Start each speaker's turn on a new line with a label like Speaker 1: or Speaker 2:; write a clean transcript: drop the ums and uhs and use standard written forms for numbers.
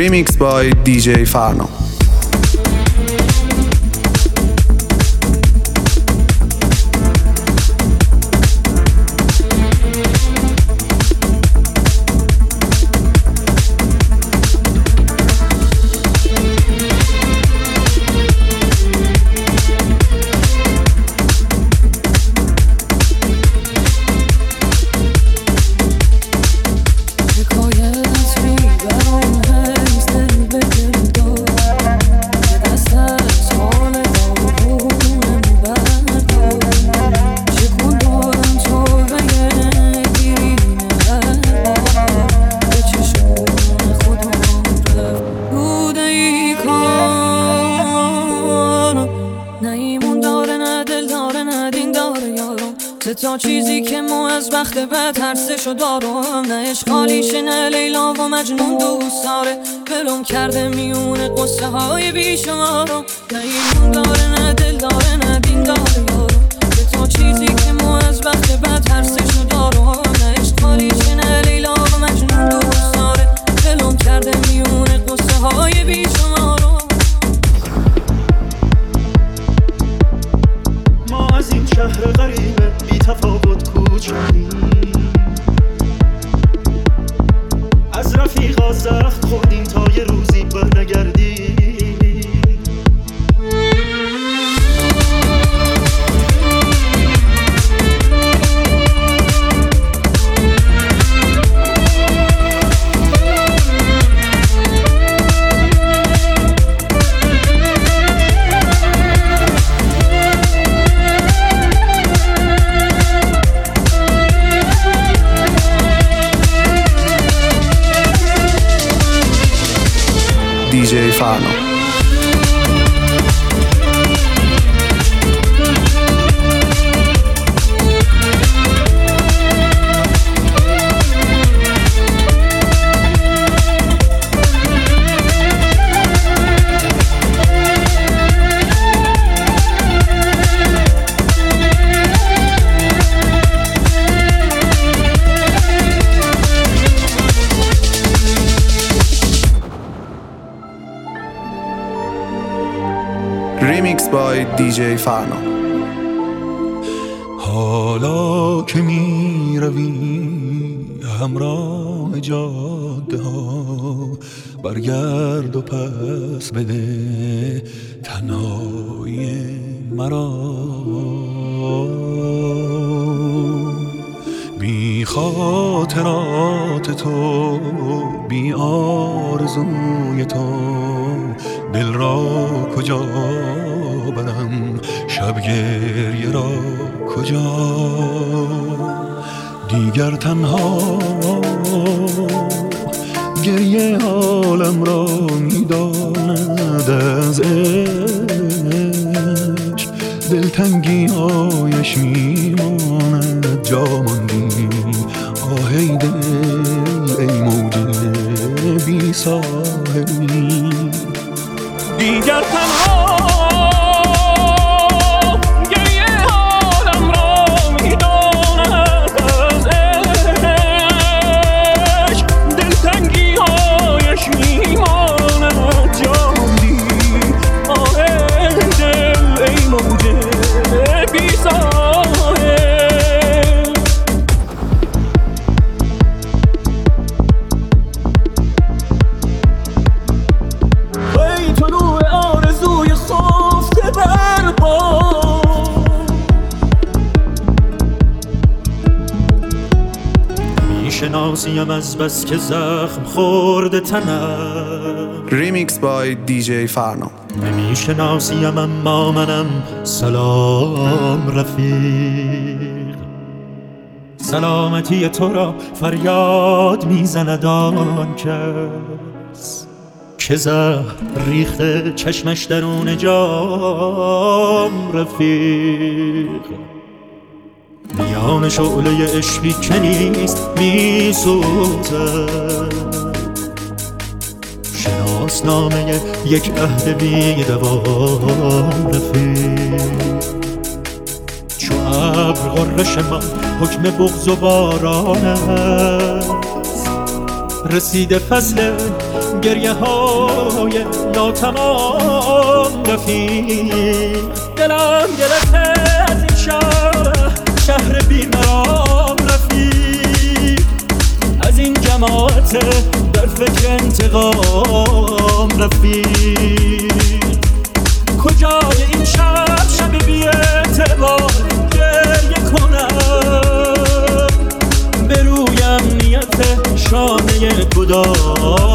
Speaker 1: Remix by DJ Farno.
Speaker 2: تا چیزی که ما از وقت بعد ترسشو دارم، نه عشق خالیشه نه لیلا و مجنون دوست داره، ولم کرده میونه قصه های بیشمارم، نه ایمون داره نه دل داره نه دین داره یارم. تا چیزی که ما از وقت بعد ترسشو دارم، نه عشق خالیشه نه لیلا و مجنون دوست داره، ولم کرده میونه قصه های بیشمارم.
Speaker 3: ما از این شهر غریبه بی تفاوت کوچکی، از رفیقا زخم خوردیم تا یه روزی برنگردی.
Speaker 1: DJ Farno. Remix by DJ Farno.
Speaker 3: حالا که می روی همراه جاده ها، برگرد و پس بده تنهایی مرا. بی خاطرات تو، بی آرزوی تو، دل را کجا برم، شب گریه را کجا. دیگر تنها گریه حالم را میداند، از عشق دلتنگی هایش میماند. جا ماندی آهی دل ای موج بی ساحلی. دیگر تنها گریه حالم را میداند، از عشق دلتنگی هایش میماند. جا موندی آه دل ای موج بی ساحل. ای طلوع آرزوی خفته بر پا، میشناسیم از بس که زخم خورده تنم.
Speaker 1: Remix by DJ Farno.
Speaker 3: نمیشناسیم اما منم. سلام رفیق، سلامتی تو را فریاد میزند آن کس که زهر ریخته چشمش درون جام. رفیق میان شعله عشقی که نیست میسوزد، شناسنامه یک عهد بی دوام. رفیق چو ابر غرش من حکم بغض و باران است، رسیده فصل گریه های ناتمام رفیق. دلم گرفته از این شهر بیمرام رفیق، از این جماعت در فکر انتقام رفیق. کجای این شب بی اعتبار گریه کنم، به روی امنیت شانه کدام